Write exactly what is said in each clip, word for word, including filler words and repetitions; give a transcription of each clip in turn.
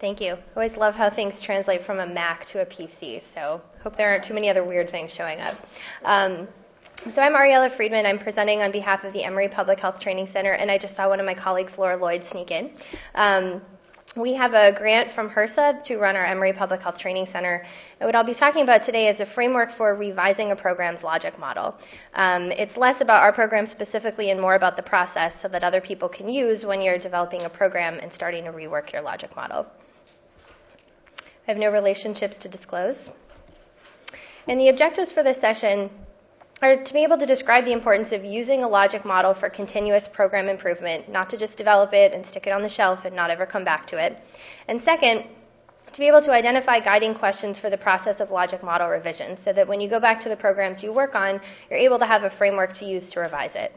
Thank you. I always love how things translate from a Mac to a P C, so hope there aren't too many other weird things showing up. Um, so I'm Ariella Friedman. I'm presenting on behalf of the Emory Public Health Training Center, and I just saw one of my colleagues, Laura Lloyd, sneak in. Um, we have a grant from HRSA to run our Emory Public Health Training Center, and what I'll be talking about today is a framework for revising a program's logic model. Um, it's less about our program specifically and more about the process so that other people can use when you're developing a program and starting to rework your logic model. I have no relationships to disclose. And the objectives for this session are to be able to describe the importance of using a logic model for continuous program improvement, not to just develop it and stick it on the shelf and not ever come back to it. And second, to be able to identify guiding questions for the process of logic model revision so that when you go back to the programs you work on, you're able to have a framework to use to revise it.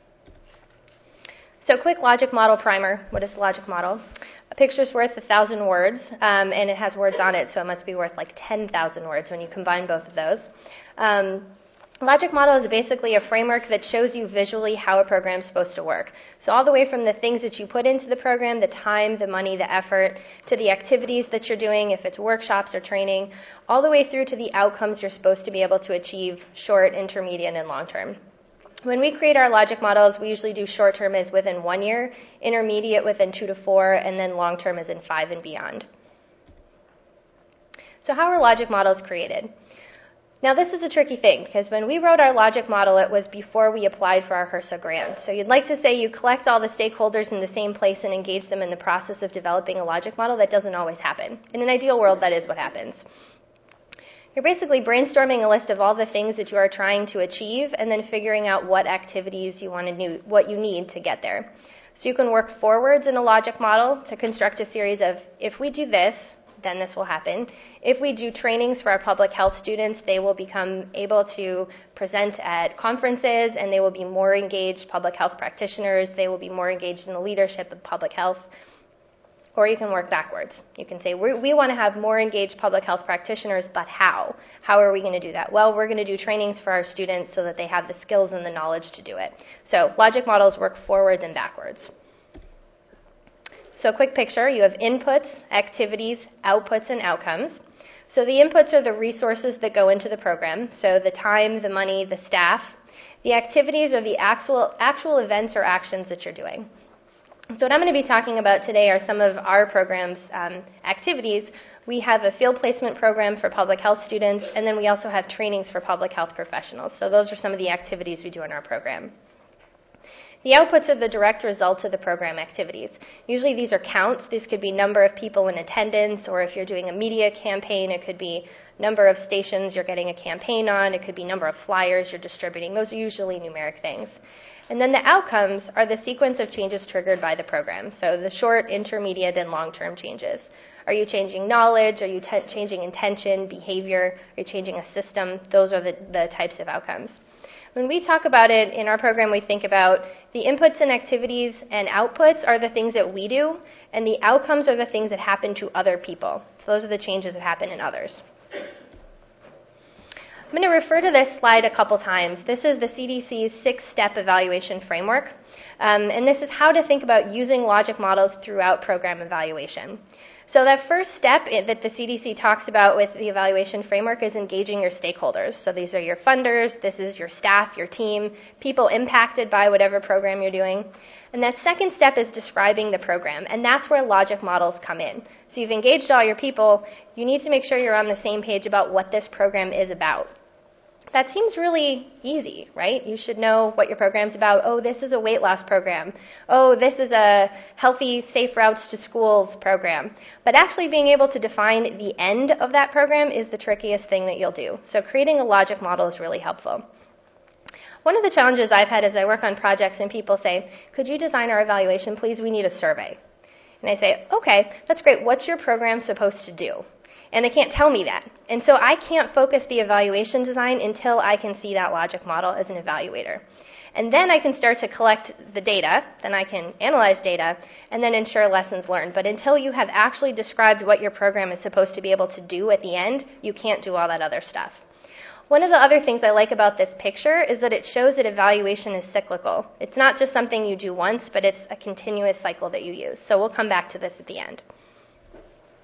So quick logic model primer. What is a logic model? A picture's worth a thousand words, um, and it has words on it, so it must be worth like ten thousand words when you combine both of those. Um, Logic model is basically a framework that shows you visually how a program is supposed to work. So all the way from the things that you put into the program, the time, the money, the effort, to the activities that you're doing, if it's workshops or training, all the way through to the outcomes you're supposed to be able to achieve short, intermediate, and long term. When we create our logic models, we usually do short term as within one year, intermediate within two to four, and then long term as in five and beyond. So how are logic models created? Now, this is a tricky thing, because when we wrote our logic model, it was before we applied for our HRSA grant. So you'd like to say you collect all the stakeholders in the same place and engage them in the process of developing a logic model. That doesn't always happen. In an ideal world, that is what happens. You're basically brainstorming a list of all the things that you are trying to achieve and then figuring out what activities you want to do, what you need to get there. So you can work forwards in a logic model to construct a series of, if we do this, then this will happen. If we do trainings for our public health students, they will become able to present at conferences and they will be more engaged public health practitioners. They will be more engaged in the leadership of public health. Or you can work backwards. You can say, we, we want to have more engaged public health practitioners, but how? How are we going to do that? Well, we're going to do trainings for our students so that they have the skills and the knowledge to do it. So logic models work forwards and backwards. So a quick picture, you have inputs, activities, outputs, and outcomes. So the inputs are the resources that go into the program, so the time, the money, the staff. The activities are the actual, actual events or actions that you're doing. So what I'm going to be talking about today are some of our program's um, activities. We have a field placement program for public health students, and then we also have trainings for public health professionals. So those are some of the activities we do in our program. The outputs are the direct results of the program activities. Usually these are counts. These could be number of people in attendance, or if you're doing a media campaign, it could be number of stations you're getting a campaign on. It could be number of flyers you're distributing. Those are usually numeric things. And then the outcomes are the sequence of changes triggered by the program. So the short, intermediate, and long-term changes. Are you changing knowledge? Are you t- changing intention, behavior? Are you changing a system? Those are the, the types of outcomes. When we talk about it in our program, we think about the inputs and activities and outputs are the things that we do, and the outcomes are the things that happen to other people. So those are the changes that happen in others. I'm going to refer to this slide a couple times. This is the C D C's six-step evaluation framework, um, and this is how to think about using logic models throughout program evaluation. So that first step that the C D C talks about with the evaluation framework is engaging your stakeholders. So these are your funders, this is your staff, your team, people impacted by whatever program you're doing. And that second step is describing the program, and that's where logic models come in. So you've engaged all your people, you need to make sure you're on the same page about what this program is about. That seems really easy, right? You should know what your program's about. Oh, this is a weight loss program. Oh, this is a healthy, safe routes to schools program. But actually being able to define the end of that program is the trickiest thing that you'll do. So creating a logic model is really helpful. One of the challenges I've had is I work on projects and people say, could you design our evaluation, please? We need a survey. And I say, okay, that's great. What's your program supposed to do? And they can't tell me that. And so I can't focus the evaluation design until I can see that logic model as an evaluator. And then I can start to collect the data, then I can analyze data, and then ensure lessons learned. But until you have actually described what your program is supposed to be able to do at the end, you can't do all that other stuff. One of the other things I like about this picture is that it shows that evaluation is cyclical. It's not just something you do once, but it's a continuous cycle that you use. So we'll come back to this at the end.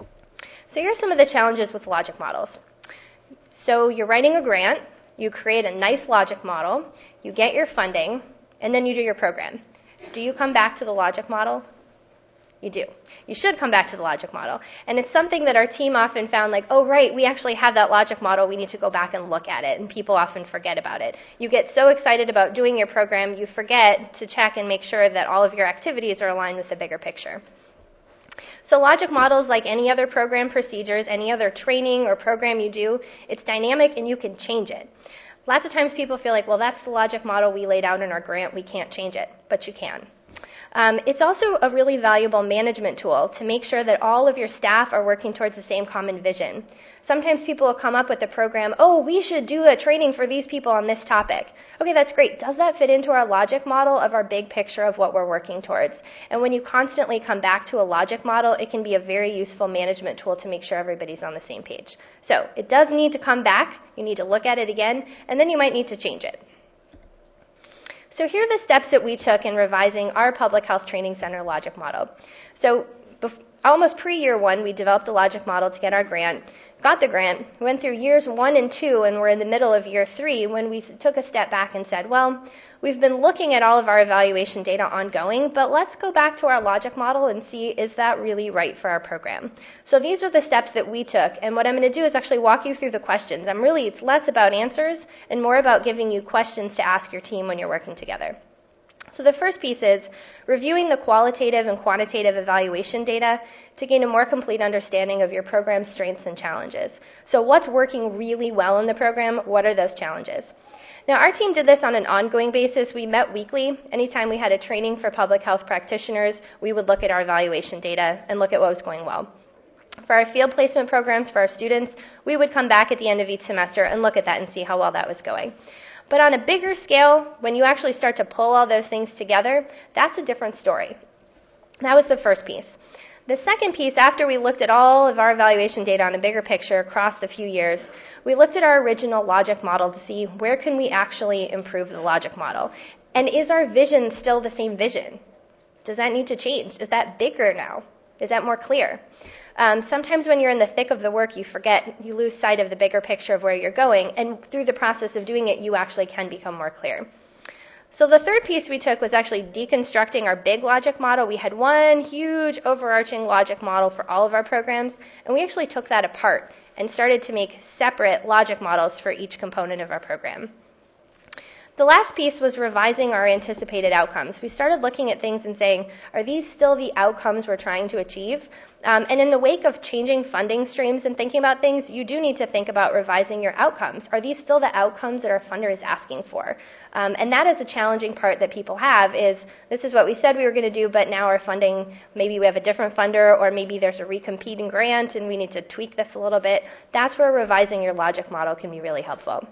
So here's some of the challenges with logic models. So you're writing a grant, you create a nice logic model, you get your funding, and then you do your program. Do you come back to the logic model? You do. You should come back to the logic model. And it's something that our team often found like, oh, right, we actually have that logic model. We need to go back and look at it. And people often forget about it. You get so excited about doing your program, you forget to check and make sure that all of your activities are aligned with the bigger picture. So logic models, like any other program procedures, any other training or program you do, it's dynamic and you can change it. Lots of times people feel like, well, that's the logic model we laid out in our grant. We can't change it. But you can. Um, it's also a really valuable management tool to make sure that all of your staff are working towards the same common vision. Sometimes people will come up with a program, oh, we should do a training for these people on this topic. Okay, that's great. Does that fit into our logic model of our big picture of what we're working towards? And when you constantly come back to a logic model, it can be a very useful management tool to make sure everybody's on the same page. So it does need to come back. You need to look at it again, and then you might need to change it. So here are the steps that we took in revising our Public Health Training Center logic model. So bef- almost pre-year one, we developed the logic model to get our grant, got the grant, went through years one and two, and we're in the middle of year three when we took a step back and said, well, we've been looking at all of our evaluation data ongoing, but let's go back to our logic model and see, is that really right for our program? So these are the steps that we took, and what I'm going to do is actually walk you through the questions. I'm really, it's less about answers and more about giving you questions to ask your team when you're working together. So the first piece is reviewing the qualitative and quantitative evaluation data to gain a more complete understanding of your program's strengths and challenges. So what's working really well in the program? What are those challenges? Now, our team did this on an ongoing basis. We met weekly. Anytime we had a training for public health practitioners, we would look at our evaluation data and look at what was going well. For our field placement programs for our students, we would come back at the end of each semester and look at that and see how well that was going. But on a bigger scale, when you actually start to pull all those things together, that's a different story. That was the first piece. The second piece, after we looked at all of our evaluation data on a bigger picture across the few years, we looked at our original logic model to see where can we actually improve the logic model. And is our vision still the same vision? Does that need to change? Is that bigger now? Is that more clear? Um, sometimes when you're in the thick of the work, you forget, you lose sight of the bigger picture of where you're going, and through the process of doing it, you actually can become more clear. So the third piece we took was actually deconstructing our big logic model. We had one huge overarching logic model for all of our programs, and we actually took that apart and started to make separate logic models for each component of our program. The last piece was revising our anticipated outcomes. We started looking at things and saying, are these still the outcomes we're trying to achieve? Um, and in the wake of changing funding streams and thinking about things, you do need to think about revising your outcomes. Are these still the outcomes that our funder is asking for? Um, and that is a challenging part that people have is, this is what we said we were going to do, but now our funding, maybe we have a different funder, or maybe there's a recompeting grant and we need to tweak this a little bit. That's where revising your logic model can be really helpful.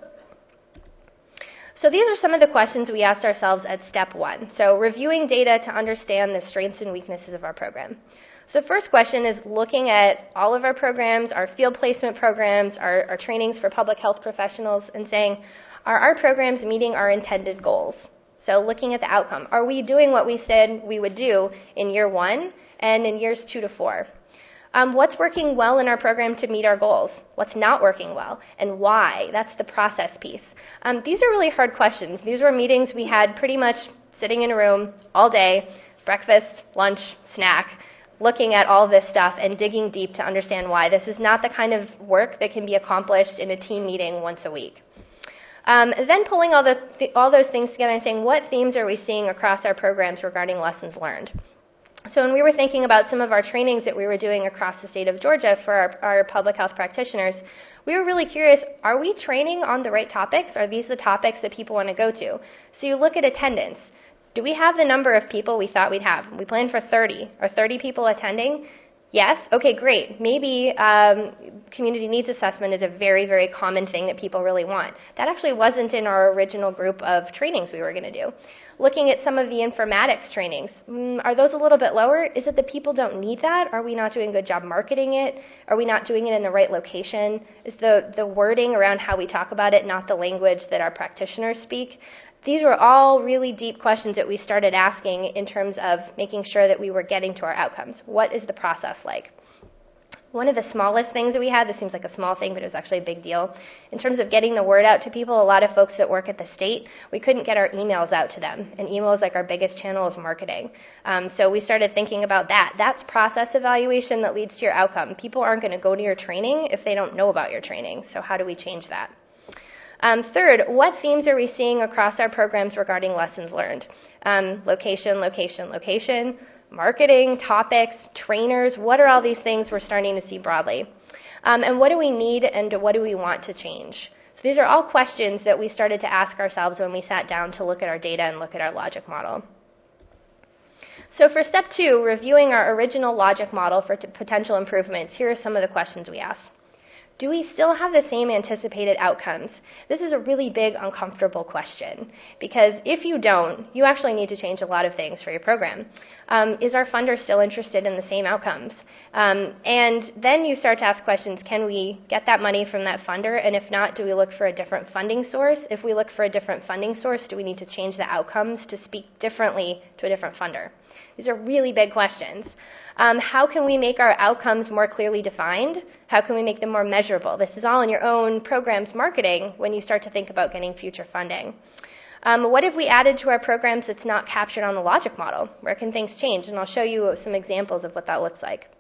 So these are some of the questions we asked ourselves at step one. So reviewing data to understand the strengths and weaknesses of our program. So the first question is looking at all of our programs, our field placement programs, our, our trainings for public health professionals, and saying, are our programs meeting our intended goals? So looking at the outcome. Are we doing what we said we would do in year one and in years two to four? Um, what's working well in our program to meet our goals? What's not working well? And why? That's the process piece. Um, these are really hard questions. These were meetings we had pretty much sitting in a room all day, breakfast, lunch, snack, looking at all this stuff and digging deep to understand why. This is not the kind of work that can be accomplished in a team meeting once a week. Um, then pulling all, the, th- all those things together and saying, what themes are we seeing across our programs regarding lessons learned? So when we were thinking about some of our trainings that we were doing across the state of Georgia for our, our public health practitioners, we were really curious, are we training on the right topics? Are these the topics that people want to go to? So you look at attendance. Do we have the number of people we thought we'd have? We planned for thirty. Are thirty people attending? Yes? Okay, great. Maybe um, community needs assessment is a very, very common thing that people really want. That actually wasn't in our original group of trainings we were going to do. Looking at some of the informatics trainings, mm, are those a little bit lower? Is it that people don't need that? Are we not doing a good job marketing it? Are we not doing it in the right location? Is the, the wording around how we talk about it not the language that our practitioners speak? These were all really deep questions that we started asking in terms of making sure that we were getting to our outcomes. What is the process like? One of the smallest things that we had, this seems like a small thing, but it was actually a big deal. In terms of getting the word out to people, a lot of folks that work at the state, we couldn't get our emails out to them. And email is like our biggest channel of marketing. Um, so we started thinking about that. That's process evaluation that leads to your outcome. People aren't going to go to your training if they don't know about your training. So how do we change that? Um, third, what themes are we seeing across our programs regarding lessons learned? Um, location, location, location. Marketing, topics, trainers, what are all these things we're starting to see broadly? Um, and what do we need and what do we want to change? So these are all questions that we started to ask ourselves when we sat down to look at our data and look at our logic model. So for step two, reviewing our original logic model for t- potential improvements, here are some of the questions we asked. Do we still have the same anticipated outcomes? This is a really big, uncomfortable question, because if you don't, you actually need to change a lot of things for your program. Um, is our funder still interested in the same outcomes? Um, and then you start to ask questions, can we get that money from that funder? And if not, do we look for a different funding source? If we look for a different funding source, do we need to change the outcomes to speak differently to a different funder? These are really big questions. Um, how can we make our outcomes more clearly defined? How can we make them more measurable? This is all in your own program's marketing when you start to think about getting future funding. Um, what have we added to our programs that's not captured on the logic model? Where can things change? And I'll show you some examples of what that looks like.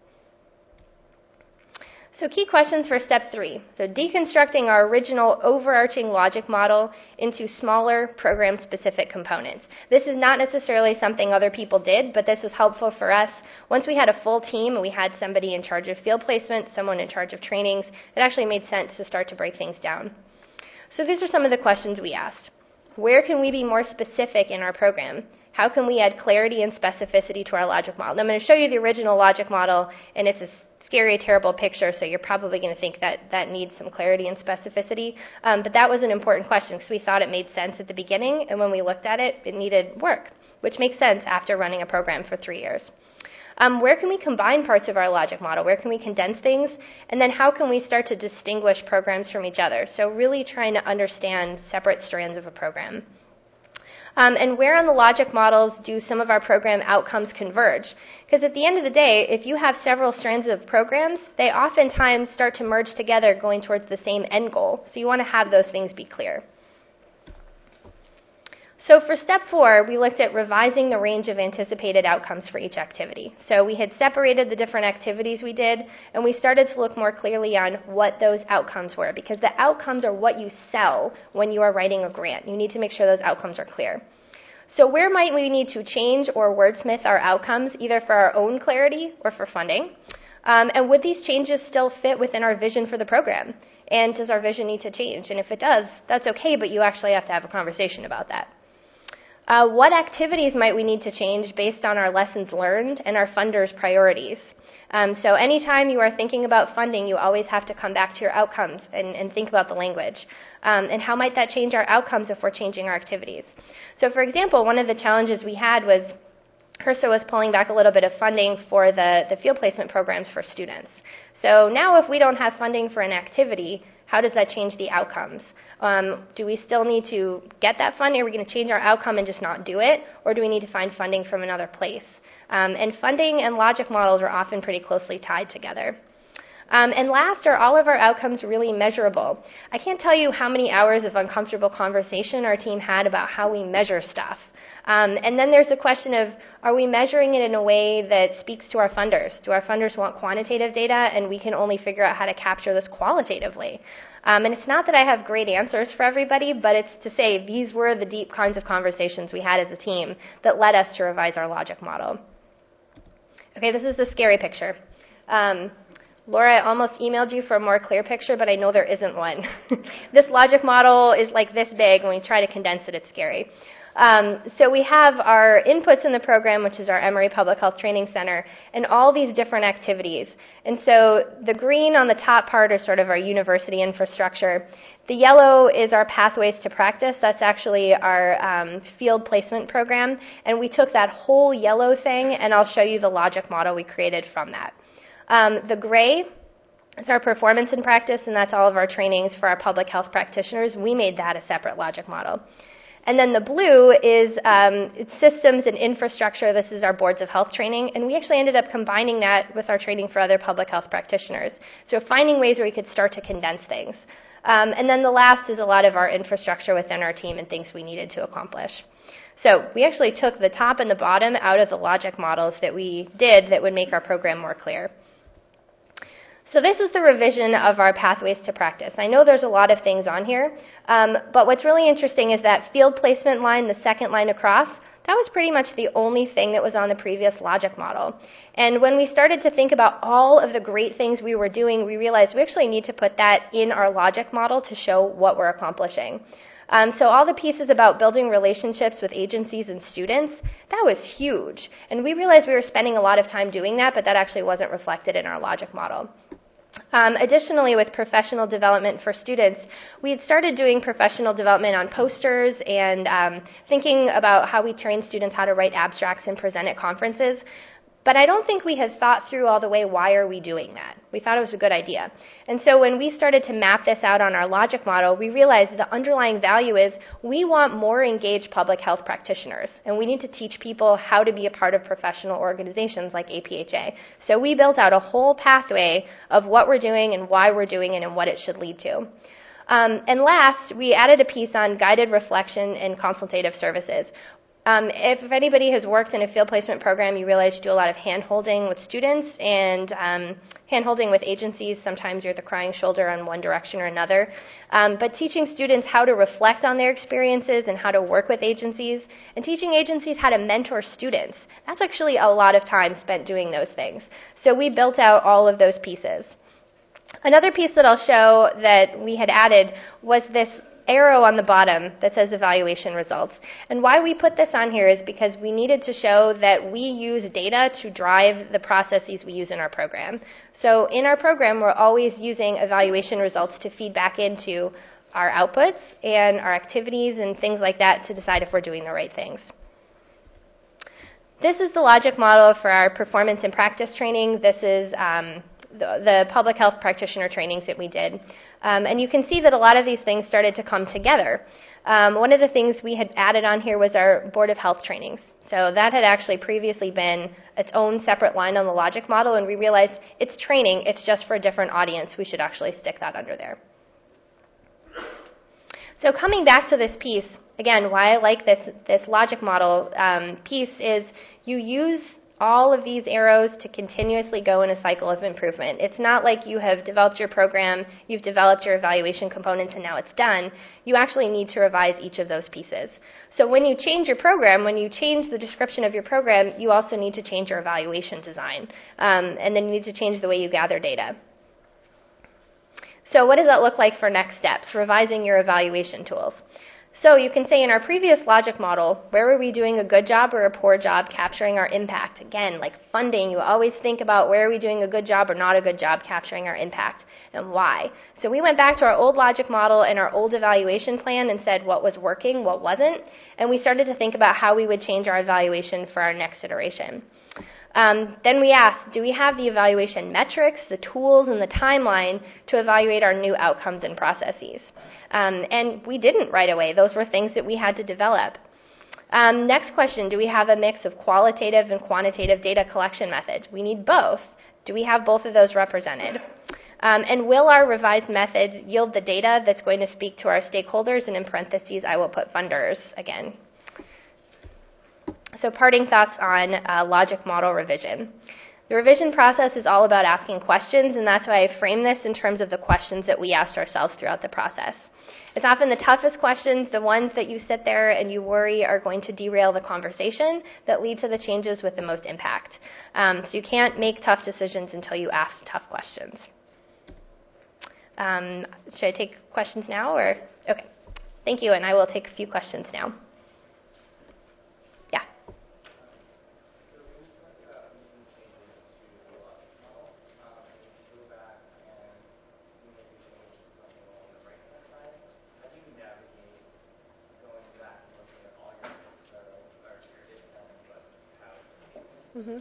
So key questions for step three. So deconstructing our original overarching logic model into smaller program-specific components. This is not necessarily something other people did, but this was helpful for us. Once we had a full team and we had somebody in charge of field placement, someone in charge of trainings, it actually made sense to start to break things down. So these are some of the questions we asked. Where can we be more specific in our program? How can we add clarity and specificity to our logic model? Now I'm going to show you the original logic model, and it's a scary, terrible picture, so you're probably going to think that that needs some clarity and specificity. Um, but that was an important question because we thought it made sense at the beginning, and when we looked at it, it needed work, which makes sense after running a program for three years. Um, where can we combine parts of our logic model? Where can we condense things? And then how can we start to distinguish programs from each other? So really trying to understand separate strands of a program. Um, and where on the logic models do some of our program outcomes converge? Because at the end of the day, if you have several strands of programs, they oftentimes start to merge together going towards the same end goal. So you want to have those things be clear. So for step four, we looked at revising the range of anticipated outcomes for each activity. So we had separated the different activities we did, and we started to look more clearly on what those outcomes were, because the outcomes are what you sell when you are writing a grant. You need to make sure those outcomes are clear. So where might we need to change or wordsmith our outcomes, either for our own clarity or for funding? Um, and would these changes still fit within our vision for the program? And does our vision need to change? And if it does, that's okay, but you actually have to have a conversation about that. Uh, what activities might we need to change based on our lessons learned and our funders' priorities? Um, so anytime you are thinking about funding, you always have to come back to your outcomes and, and think about the language. Um, and how might that change our outcomes if we're changing our activities? So for example, one of the challenges we had was HRSA was pulling back a little bit of funding for the, the field placement programs for students. So now if we don't have funding for an activity, how does that change the outcomes? Um, do we still need to get that funding? Are we going to change our outcome and just not do it? Or do we need to find funding from another place? Um, and funding and logic models are often pretty closely tied together. Um, and last, are all of our outcomes really measurable? I can't tell you how many hours of uncomfortable conversation our team had about how we measure stuff. Um, and then there's the question of, are we measuring it in a way that speaks to our funders? Do our funders want quantitative data, and we can only figure out how to capture this qualitatively? Um, and it's not that I have great answers for everybody, but it's to say these were the deep kinds of conversations we had as a team that led us to revise our logic model. Okay, this is the scary picture. Um, Laura, I almost emailed you for a more clear picture, but I know there isn't one. This logic model is like this big. When we try to condense it, it's scary. Um, so we have our inputs in the program, which is our Emory Public Health Training Center, and all these different activities. And so the green on the top part are sort of our university infrastructure. The yellow is our Pathways to Practice. That's actually our um, field placement program. And we took that whole yellow thing, and I'll show you the logic model we created from that. Um, the gray is our performance in practice, and that's all of our trainings for our public health practitioners. We made that a separate logic model. And then the blue is um, it's systems and infrastructure. This is our boards of health training. And we actually ended up combining that with our training for other public health practitioners. So finding ways where we could start to condense things. Um, and then the last is a lot of our infrastructure within our team and things we needed to accomplish. So we actually took the top and the bottom out of the logic models that we did that would make our program more clear. So this is the revision of our pathways to practice. I know there's a lot of things on here, um, but what's really interesting is that field placement line, the second line across, that was pretty much the only thing that was on the previous logic model. And when we started to think about all of the great things we were doing, we realized we actually need to put that in our logic model to show what we're accomplishing. Um, so all the pieces about building relationships with agencies and students, that was huge. And we realized we were spending a lot of time doing that, but that actually wasn't reflected in our logic model. Um, additionally, with professional development for students, we had started doing professional development on posters and um, thinking about how we train students how to write abstracts and present at conferences. But I don't think we had thought through all the way, why are we doing that? We thought it was a good idea. And so when we started to map this out on our logic model, we realized the underlying value is we want more engaged public health practitioners. And we need to teach people how to be a part of professional organizations like A P H A. So we built out a whole pathway of what we're doing and why we're doing it and what it should lead to. Um, and last, we added a piece on guided reflection and consultative services. Um, if, if anybody has worked in a field placement program, you realize you do a lot of hand-holding with students and um, hand-holding with agencies. Sometimes you're the crying shoulder on one direction or another. Um, but teaching students how to reflect on their experiences and how to work with agencies, and teaching agencies how to mentor students. That's actually a lot of time spent doing those things. So we built out all of those pieces. Another piece that I'll show that we had added was this arrow on the bottom that says evaluation results. And why we put this on here is because we needed to show that we use data to drive the processes we use in our program. So in our program, we're always using evaluation results to feed back into our outputs and our activities and things like that to decide if we're doing the right things. This is the logic model for our performance and practice training. This is um, the, the public health practitioner trainings that we did. Um, and you can see that a lot of these things started to come together. Um, one of the things we had added on here was our Board of Health trainings. So that had actually previously been its own separate line on the logic model, and we realized it's training, it's just for a different audience. We should actually stick that under there. So coming back to this piece, again, why I like this, this logic model um, piece is you use all of these arrows to continuously go in a cycle of improvement. It's not like you have developed your program, you've developed your evaluation components, and now it's done. You actually need to revise each of those pieces. So when you change your program, when you change the description of your program, you also need to change your evaluation design. Um, and then you need to change the way you gather data. So what does that look like for next steps? Revising your evaluation tools. So you can say in our previous logic model, where were we doing a good job or a poor job capturing our impact? Again, like funding, you always think about where are we doing a good job or not a good job capturing our impact and why. So we went back to our old logic model and our old evaluation plan and said what was working, what wasn't, and we started to think about how we would change our evaluation for our next iteration. Um, then we asked, do we have the evaluation metrics, the tools, and the timeline to evaluate our new outcomes and processes? Um, and we didn't right away. Those were things that we had to develop. Um, next question, do we have a mix of qualitative and quantitative data collection methods? We need both. Do we have both of those represented? Um, and will our revised methods yield the data that's going to speak to our stakeholders? And in parentheses, I will put funders again. So parting thoughts on uh, logic model revision. The revision process is all about asking questions, and that's why I frame this in terms of the questions that we asked ourselves throughout the process. It's often the toughest questions, the ones that you sit there and you worry are going to derail the conversation, that lead to the changes with the most impact. Um, so you can't make tough decisions until you ask tough questions. Um, should I take questions now? Or okay, thank you, and I will take a few questions now. Yeah. Mm-hmm.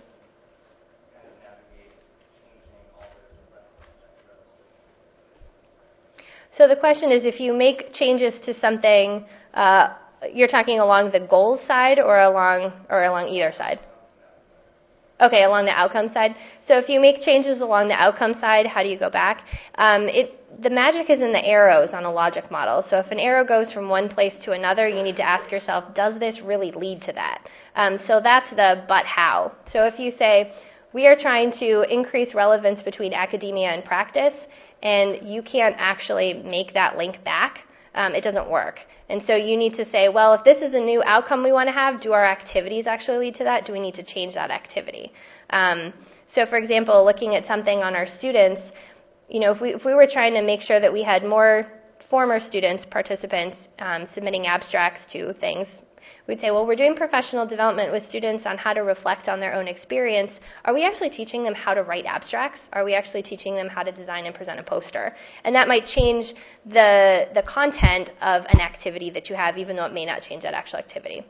So the question is, if you make changes to something uh, You're talking along the goals side or along or along either side? Okay, along the outcome side. So if you make changes along the outcome side, how do you go back? Um, it the magic is in the arrows on a logic model. So if an arrow goes from one place to another, you need to ask yourself, does this really lead to that? Um, so that's the but how. So if you say, we are trying to increase relevance between academia and practice, and you can't actually make that link back, um, it doesn't work. And so you need to say, well, if this is a new outcome we want to have, do our activities actually lead to that? Do we need to change that activity? Um, so, for example, looking at something on our students, you know, if we if we were trying to make sure that we had more former students, participants, um, submitting abstracts to things, we'd say, well, we're doing professional development with students on how to reflect on their own experience. Are we actually teaching them how to write abstracts? Are we actually teaching them how to design and present a poster? And that might change the the content of an activity that you have, even though it may not change that actual activity.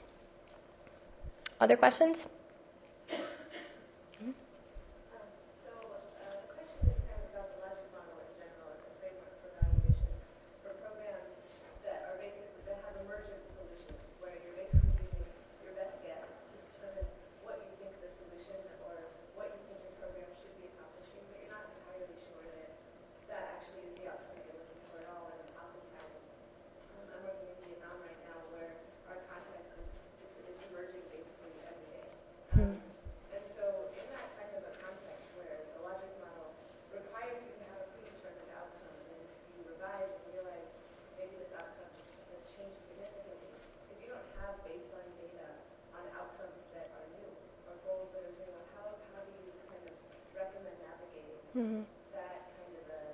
Other questions? Mm-hmm. That kind of a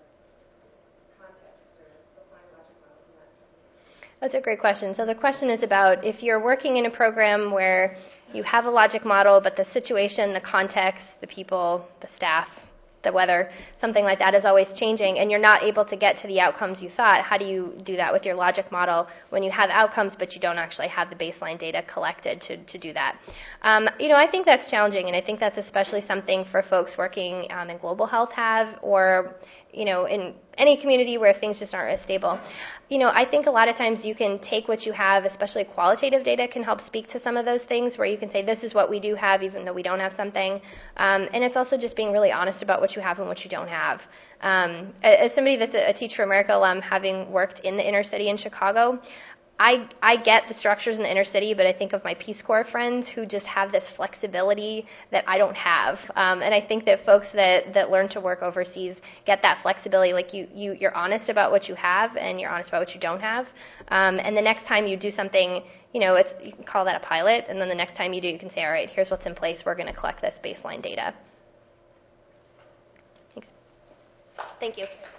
context or applying logic models in that context? That's a great question. So the question is about if you're working in a program where you have a logic model, but the situation, the context, the people, the staff, the weather, something like that is always changing, and you're not able to get to the outcomes you thought. How do you do that with your logic model when you have outcomes, but you don't actually have the baseline data collected to, to do that? Um, you know, I think that's challenging, and I think that's especially something for folks working um, in global health have, or, you know, in any community where things just aren't as stable. You know, I think a lot of times you can take what you have, especially qualitative data can help speak to some of those things where you can say, this is what we do have, even though we don't have something. Um, and it's also just being really honest about what you have and what you don't have. Um, as somebody that's a Teach for America alum, having worked in the inner city in Chicago, I, I get the structures in the inner city, but I think of my Peace Corps friends who just have this flexibility that I don't have. Um, and I think that folks that, that learn to work overseas get that flexibility. Like you, you, you're honest about what you have and you're honest about what you don't have. Um, and the next time you do something, you know, it's, you can call that a pilot. And then the next time you do, you can say, all right, here's what's in place. We're going to collect this baseline data. Thanks. Thank you.